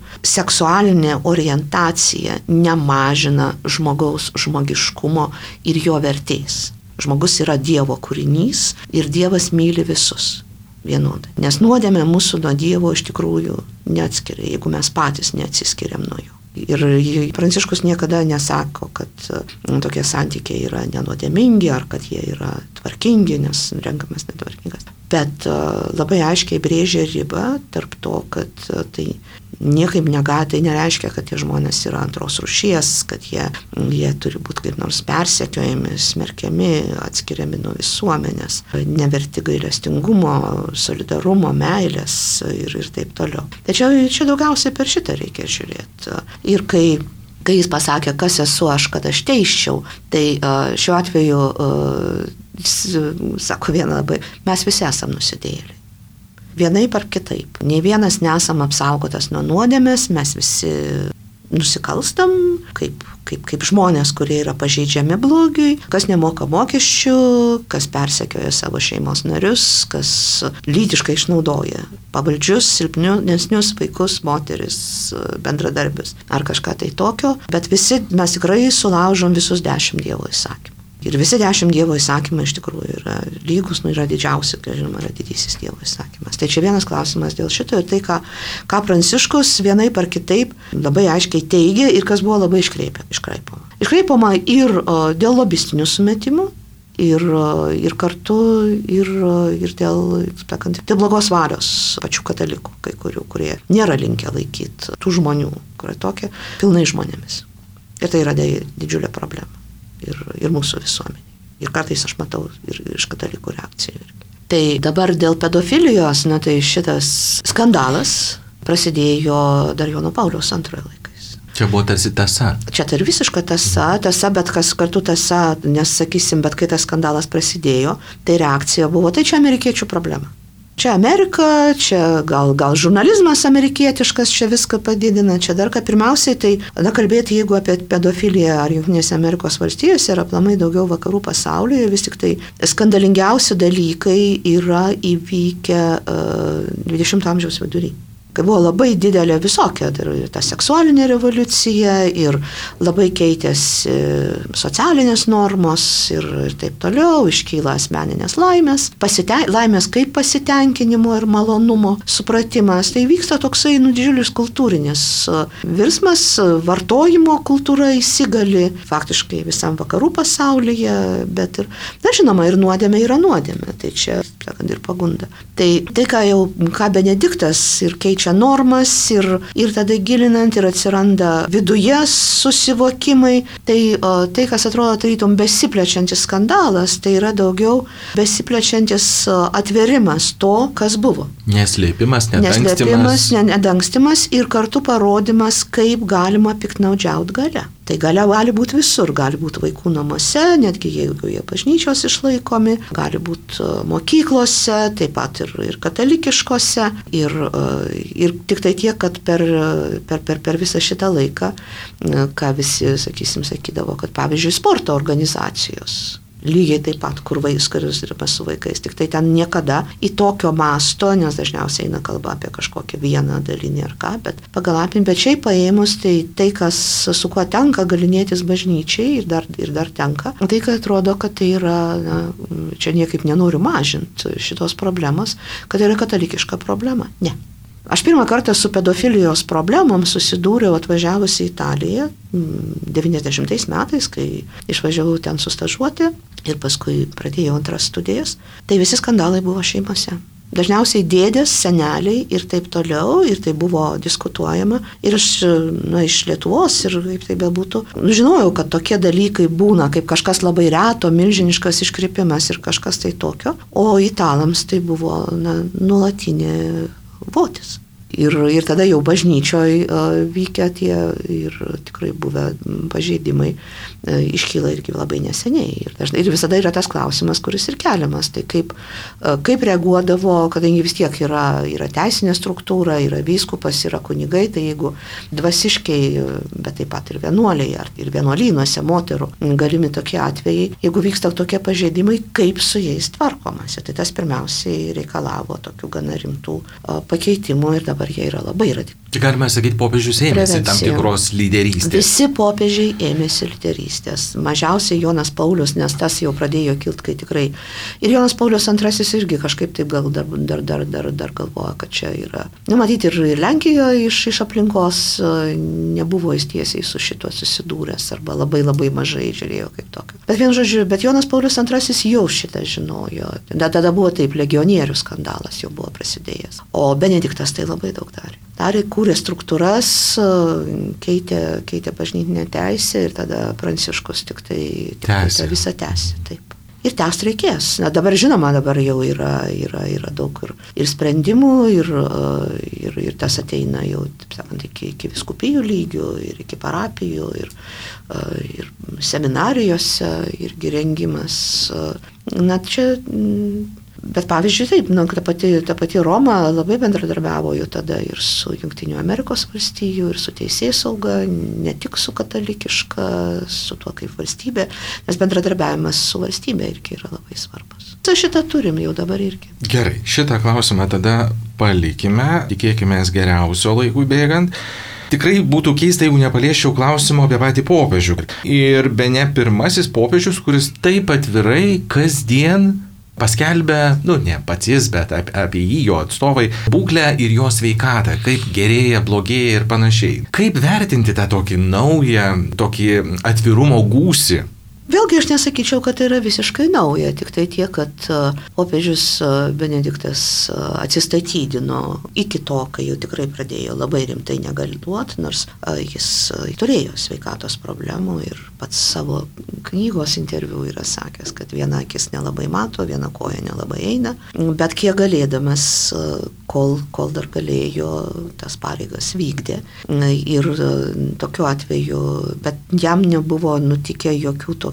seksualinė orientacija nemažina žmogaus žmogiškumo ir jo vertės. Žmogus yra Dievo kūrinys ir Dievas myli visus vienodai. Nes nuodėmė mūsų nuo Dievo iš tikrųjų neatskiria, jeigu mes patys neatsiskiriam nuo jo. Ir Pranciškus niekada nesako, kad tokie santykiai yra nenuodėmingi ar kad jie yra tvarkingi, nes renkamas netvarkingas. Bet labai aiškiai brėžia ribą tarp to, kad tai niekaip negali, tai nereiškia, kad tie žmonės yra antros rūšies, kad jie, jie turi būti kaip nors persekiojami, smerkiami, atskiriami nuo visuomenės, neverti gailestingumo, solidarumo, meilės ir, ir taip toliau. Tačiau čia daugiausiai per šitą reikia žiūrėti. Ir kai Kai jis pasakė, kas esu aš, kad aš teisčiau, tai šiuo atveju, sako viena labai, mes visi esam nusidėjėliai. Vienaip ar kitaip. Nei vienas nesam apsaugotas nuo nuodėmės, mes visi nusikalstam, kaip, kaip, kaip žmonės, kurie yra pažeidžiami blogiui, kas nemoka mokesčių, kas persekioja savo šeimos narius, kas lytiškai išnaudoja pavaldžius, silpnesnius vaikus, moteris, bendradarbius ar kažką tai tokio, bet visi mes tikrai sulaužom visus dešimt Dievo įsakymų. Ir visi dešimt Dievo įsakymai iš tikrųjų yra lygus, nu yra didžiausi, kai žinoma, yra didysis Dievo įsakymas. Tai čia vienas klausimas dėl šito ir tai, ką, ką Pranciškus vienaip ar kitaip labai aiškiai teigia ir kas buvo labai iškraipoma. Iškraipoma ir o, dėl lobistinių sumetimų, ir, ir kartu, ir, ir dėl, sakant, dėl blogos valios pačių katalikų, kai kurių, kurie nėra linkę laikyti tų žmonių, kurie tokie pilnai žmonėmis. Ir tai yra didžiulė problema. Ir, ir mūsų visuomenė. Ir kartais aš matau ir iš katalikų reakcijų. Tai dabar dėl pedofilijos, na tai šitas skandalas prasidėjo dar Jono Pauliaus antrojo laikais. Čia buvo tarsi tąsa. Čia tai ir visiška tąsa, tąsa, bet kas kartu tąsa, nes sakysim, bet kai tas skandalas prasidėjo, tai reakcija buvo, tai čia amerikiečių problema. Čia Amerika, čia gal, gal žurnalizmas amerikietiškas čia viską padidina, čia dar ką pirmiausiai, tai na, kalbėti, jeigu apie pedofiliją ar Jungtinėse Amerikos valstijose yra aplamai daugiau vakarų pasaulyje, vis tik tai skandalingiausi dalykai yra įvykę uh, dvidešimto amžiaus vidury. Kai buvo labai didelė visokia, ir ta seksualinė revoliucija, ir labai keitėsi socialinės normos ir, ir taip toliau, iškyla asmeninės laimės, pasiten, laimės kaip pasitenkinimo ir malonumo supratimas. Tai vyksta toksai nu, didžiulis kultūrinis virsmas, vartojimo kultūra įsigali faktiškai visam vakarų pasaulyje, bet ir, na žinoma, ir nuodėmė yra nuodėmė, tai čia, sakant, ir pagunda. Tai, tai ką jau, ką Benediktas ir keičia normas ir, ir tada gilinant ir atsiranda viduje susivokimai, tai o, tai, kas atrodo tarytum besiplečiantis skandalas, tai yra daugiau besiplečiantis atverimas to, kas buvo. Neslėpimas, nedangstimas. Neslėpimas, nedangstimas ir kartu parodimas, kaip galima piktnaudžiauti gale. Tai galia gali būti visur, gali būti vaikų namuose, netgi jeigu jie bažnyčios išlaikomi, gali būti mokyklose, taip pat ir, ir katalikiškose. Ir, ir tik tai tiek, kad per, per, per, per visą šitą laiką, ką visi, sakysim, sakydavo, kad pavyzdžiui sporto organizacijos, lygiai taip pat, kur vaikas dirba su vaikais, tik tai ten niekada į tokio masto, nes dažniausiai eina kalba apie kažkokią vieną dalinį ar ką, bet pagal apimtį, bet šiaip paėmus, tai tai, kas su kuo tenka galinėtis bažnyčiai ir dar, ir dar tenka, tai, kad atrodo, kad tai yra, na, čia niekaip nenoriu mažinti šitos problemos, kad tai yra katalikiška problema. Ne. Aš pirmą kartą su pedofilijos problemom susidūriau atvažiavusi į Italiją devyniasdešimtais metais, kai išvažiavau ten sustažuoti ir paskui pradėjau antras studijas. Tai visi skandalai buvo šeimose. Dažniausiai dėdės, seneliai ir taip toliau, ir tai buvo diskutuojama. Ir aš, na, iš Lietuvos, ir kaip tai bebūtų, žinojau, kad tokie dalykai būna, kaip kažkas labai reto, milžiniškas iškrypimas ir kažkas tai tokio. O italams tai buvo, na, nuolatinė votis. Ir, ir tada jau bažnyčioje uh, vykę tie ir tikrai buvę pažeidimai uh, iškyla irgi labai neseniai. Ir, dažnai, ir visada yra tas klausimas, kuris ir keliamas. Tai kaip, uh, kaip reaguodavo, kadangi vis tiek yra, yra teisinė struktūra, yra vyskupas, yra kunigai, tai jeigu dvasiškiai, bet taip pat ir vienuoliai, ar ir vienuolynuose moterų galimi tokie atvejai, jeigu vyksta tokie pažeidimai, kaip su jais tvarkomasi. Tai tas pirmiausiai reikalavo tokių gana rimtų uh, pakeitimų ir dabar jie yra labai radikalūs. Tai galime sakyti, popiežius ėmėsi tam tikros lyderystės. Visi popiežiai ėmėsi lyderystės. Mažiausiai Jonas Paulius, nes tas jau pradėjo kilti, kai tikrai. Ir Jonas Paulius antrasis irgi kažkaip taip gal dar, dar, dar, dar, dar galvoja, kad čia yra. Nu, matyti, ir Lenkijoje iš, iš aplinkos nebuvo jis tiesiai su šituo susidūręs, arba labai labai mažai žiūrėjo kaip tokio. Bet vien žodžiu, bet Jonas Paulius antrasis jau šitą žinojo. Tada buvo taip, legionierių skandalas jau buvo prasidėjęs. O Benediktas tai labai daug darė. Darė, kūrė struktūras, keitė, keitė bažnytinę teisę ir tada Pranciškus tik tai, tik tai tą visą tęsė. Taip. Ir tęs reikės. Na, dabar žinoma, dabar jau yra, yra, yra daug ir, ir sprendimų ir, ir, ir tas ateina jau, taip sakant, iki, iki viskupijų lygių ir iki parapijų ir, ir seminarijose irgi rengimas. Na, čia Bet pavyzdžiui, taip, nu, ta, pati, ta pati Roma labai bendradarbiavo jau tada ir su Jungtinių Amerikos valstijų, ir su teisėsauga, ne tik su katalikiška, su tuo kaip valstybė, nes bendradarbiavimas su valstybė irgi yra labai svarbus. Šitą turim jau dabar irgi. Gerai, šitą klausimą tada palikime, tikėkime geriausio laikui bėgant. Tikrai būtų keista, jeigu nepalieščiau klausimo apie patį popiežių. Ir bene pirmasis popiežius, kuris taip atvirai kasdien paskelbė, nu ne pats jis, bet apie jį jo atstovai, būklę ir jo sveikatą, kaip gerėja, blogėja ir panašiai. Kaip vertinti tą tokį naują, tokį atvirumo gūsį? Vėlgi aš nesakyčiau, kad tai yra visiškai nauja, tik tai tiek, kad popiežius Benediktas atsistatydino iki to, kai jau tikrai pradėjo labai rimtai negaliduoti, nors jis turėjo sveikatos problemų ir pats savo knygos interviu yra sakęs, kad viena akis nelabai mato, viena koja nelabai eina, bet kiek galėdamas, kol, kol dar galėjo, tas pareigas vykdė. Ir tokiu atveju, bet jam nebuvo nutikę jokių tokių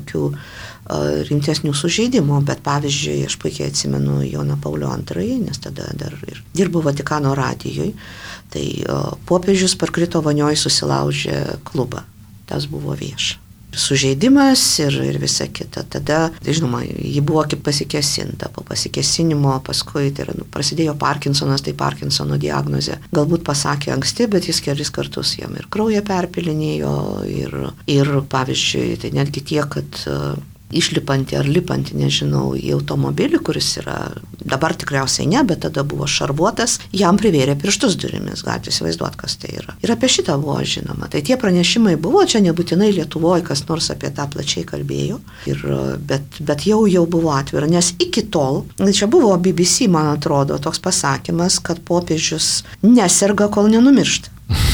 rimtesnių sužeidimų, bet pavyzdžiui, aš puikiai atsimenu Joną Paulių antrąjį, nes tada dar ir dirbu Vatikano radijui, tai popiežius parkrito vonioj, susilaužė klubą. Tas buvo vieša. Sužeidimas ir, ir visa kita. Tada, tai žinoma, jį buvo kaip pasikesinta. Po pasikesinimo paskui tai yra, nu, prasidėjo Parkinsonas, tai Parkinsono diagnozė. Galbūt pasakė anksti, bet jis kelis kartus jam ir kraują perpilinėjo ir, ir pavyzdžiui, tai netgi tiek, kad uh, išlipantį ar lipantį, nežinau, į automobilį, kuris yra, dabar tikriausiai ne, bet tada buvo šarvuotas, jam privėrė pirštus durimis, galite įsivaizduoti, kas tai yra. Ir apie šitą buvo žinoma. Tai tie pranešimai buvo, čia nebūtinai Lietuvoje kas nors apie tą plačiai kalbėjo, ir, bet, bet jau jau buvo atvira, nes iki tol, čia buvo B B C, man atrodo, toks pasakymas, kad popiežius neserga, kol nenumiršta.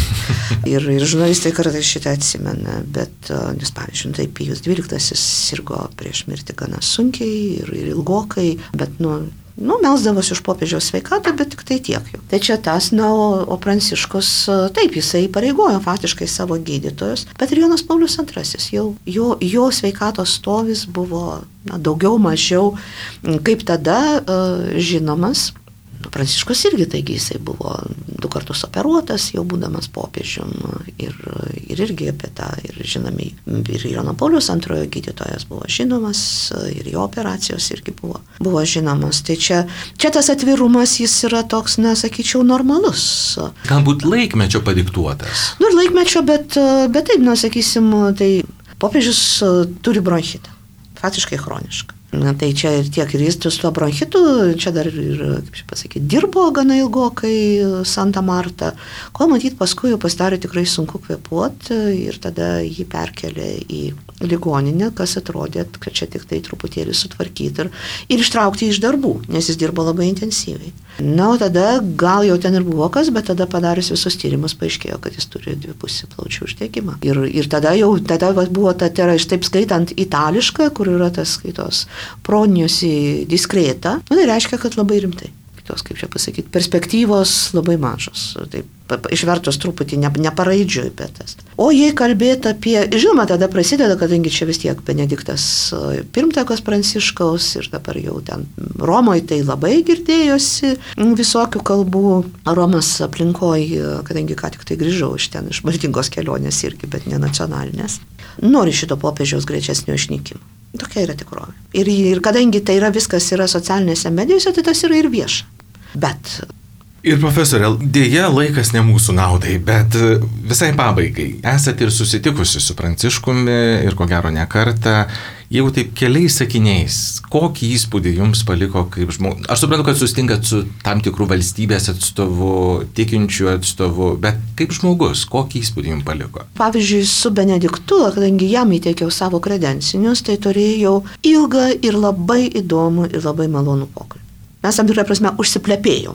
Ir, ir žurnalistai kartais šitą atsimena, bet, nes pavyzdžiui, tai Pijus dvyliktasis sirgo prieš mirtį gana sunkiai ir, ir ilgokai, bet, nu, nu, melsdavosi už popiežiaus sveikatą, bet tik tai tiek jau. Tai čia tas, na, o, o Pranciškus, taip, jisai pareigojo faktiškai savo gydytojus, bet ir Jonas Paulius antrasis, jau, jo, jo sveikatos stovis buvo, na, daugiau mažiau, kaip tada uh, žinomas. Pranciškus irgi, taigi jisai buvo du kartus operuotas, jau būdamas popiežium, ir, ir irgi apie tą, ir žinomi, ir Jono Pauliaus antrojo gydytojas buvo žinomas, ir jo operacijos irgi buvo, buvo žinomas. Tai čia, čia tas atvirumas, jis yra toks, na, sakyčiau, normalus. Galbūt laikmečio padiktuotas. Nu, ir laikmečio, bet, bet taip, na, sakysim, tai popiežius turi bronchitą, faktiškai chronišką. Na, tai čia ir tiek ir jis su tuo bronchitu, čia dar ir, kaip čia pasakyti, dirbo gana ilgokai Santa Marta, kol matyt paskui jau pasidarė tikrai sunku kvėpuoti ir tada jį perkelė į ligoninę, kas atrodė, kad čia tik tai truputėlį sutvarkyti ir, ir ištraukti iš darbų, nes jis dirbo labai intensyviai. Na, o tada gal jau ten ir buvo kas, bet tada padarius visus tyrimus paaiškėjo, kad jis turi dvipusį plaučių uždegimą. Ir, ir tada jau tada buvo ta, tai yra, taip skaitant itališka, kur yra tas skaitos prognosi diskreta, nu, tai reiškia, kad labai rimtai. Tos, kaip čia pasakyti, perspektyvos labai mažos. Taip, išvertus truputį ne, neparaidžiui, bet tas. O jei kalbėti apie, žinoma, tada prasideda, kadangi čia vis tiek Benediktas pirmtakas Pranciškaus ir dabar jau ten Romoje tai labai girdėjosi visokių kalbų. Romos aplinkoje, kadangi ką tik tai grįžau iš ten, iš maldingos kelionės irgi, bet ne nacionalinės, nori šito popiežiaus greičesnio išnykimo. Tokia yra tikrovė. Ir, ir kadangi tai yra viskas yra socialinėse medijose, tai tas yra ir vieša. Bet. Ir profesorė, dėja laikas ne mūsų naudai, bet visai pabaigai. Esate ir susitikusi su Pranciškumi ir ko gero ne kartą. Jeigu taip keliais sakiniais, kokį įspūdį jums paliko kaip žmogus? Aš suprantu, kad susitinkat su tam tikrų valstybės atstovu, tikinčių atstovu, bet kaip žmogus, kokį įspūdį jums paliko? Pavyzdžiui, su Benediktu, kadangi jam įteikiau savo kredencinius, tai turėjau ilgą ir labai įdomų ir labai malonų pokalbį. Mes tam tikrą prasme užsiplepėjom.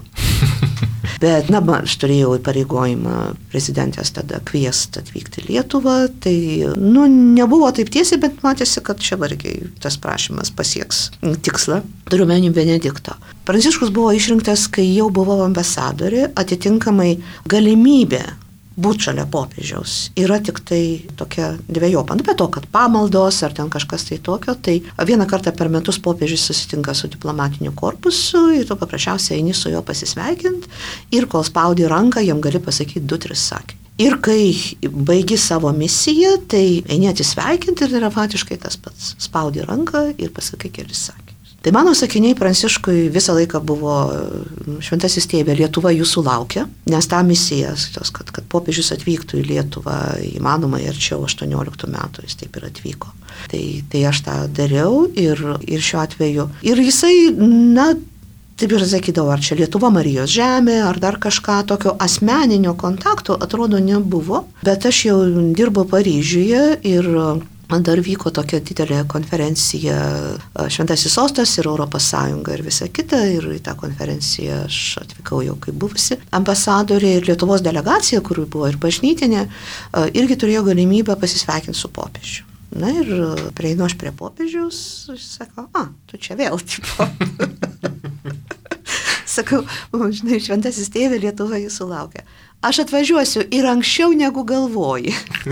Bet, na, aš turėjau įpareigojimą prezidentės tada kviesti atvykti į Lietuvą, tai, nu, nebuvo taip tiesiai, bet matėsi, kad čia vargiai tas prašymas pasieks tikslą. Turiu menį Benediktą. Pranciškus buvo išrinktas, kai jau buvo ambasadorė, atitinkamai galimybė būti šalia popiežiaus. Yra tik tai tokia dvejopa. Nu, be to, kad pamaldos ar ten kažkas tai tokio, tai vieną kartą per metus popiežius susitinka su diplomatiniu korpusu ir tu paprasčiausiai eini su juo pasisveikinti ir kol spaudi ranką, jam gali pasakyti du, tris sakinius. Ir kai baigi savo misiją, tai eini atsisveikinti ir yra faktiškai tas pats. Spaudi ranką ir pasakai kelis sakinius. Tai mano sakiniai Pranciškui visą laiką buvo: šventasis tėve, Lietuva jūsų laukia, nes tą misiją, kad, kad popiežius atvyktų į Lietuvą įmanomai arčiau aštuonioliktų metų, jis taip ir atvyko. Tai, tai aš tą dariau ir, ir šiuo atveju. Ir jisai, na, taip ir sakydavau, ar čia Lietuva Marijos žemė, ar dar kažką tokio asmeninio kontakto atrodo nebuvo, bet aš jau dirbau Paryžiuje ir dar vyko tokia didelė konferencija Šventasis Sostas ir Europos Sąjunga ir visa kita, ir į tą konferenciją aš atvykau jau kaip buvusi ambasadorė ir Lietuvos delegacija, kur buvo ir bažnytinė, irgi turėjo galimybę pasisveikinti su popiežiu. Na ir prieinu aš prie popiežiaus, aš sakau, a, tu čia vėl, tipo. Sakau, žinai, šventasis tėve, Lietuva jūsų laukia. Aš atvažiuosiu ir anksčiau negu galvoji.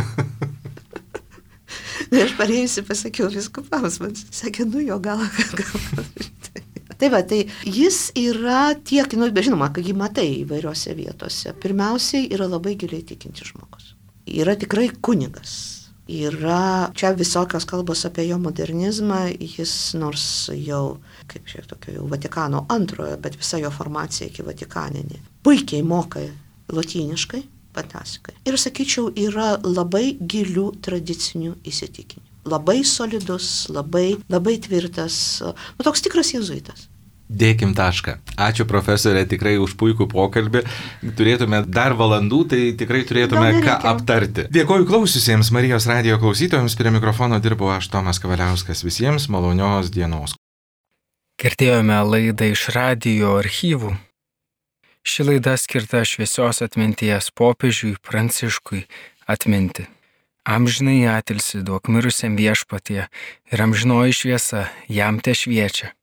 Aš parėjusi pasakiau vyskupams, man sakė, nu jo, gal, gal. Tai va, tai jis yra tiek, nu, bet žinoma, kai jį matai įvairiose vietose, pirmiausiai yra labai giliai tikinti žmogus. Yra tikrai kunigas. Yra čia visokios kalbos apie jo modernizmą, jis nors jau, kaip šiek tokio jau Vatikano antrojo, bet visa jo formacija iki Vatikaninė, puikiai moka lotyniškai, fantastiškai. Ir sakyčiau, yra labai gilių tradicinių įsitikinimų. Labai solidus, labai, labai tvirtas, nu toks tikras jėzuitas. Dėkim tašką. Ačiū profesorė tikrai už puikų pokalbį. Turėtume dar valandų, tai tikrai turėtume ką aptarti. Dėkoju klausiusiems Marijos radijo klausytojams. Prie mikrofono dirbau aš, Tomas Kavaliauskas. Visiems malonios dienos. Girdėjome laidą iš radijo archyvų. Ši laida skirta šviesios atminties popiežiui Pranciškui atminti. Amžinai atilsį duok mirusiam viešpatie ir amžinoji šviesa jam te šviečia.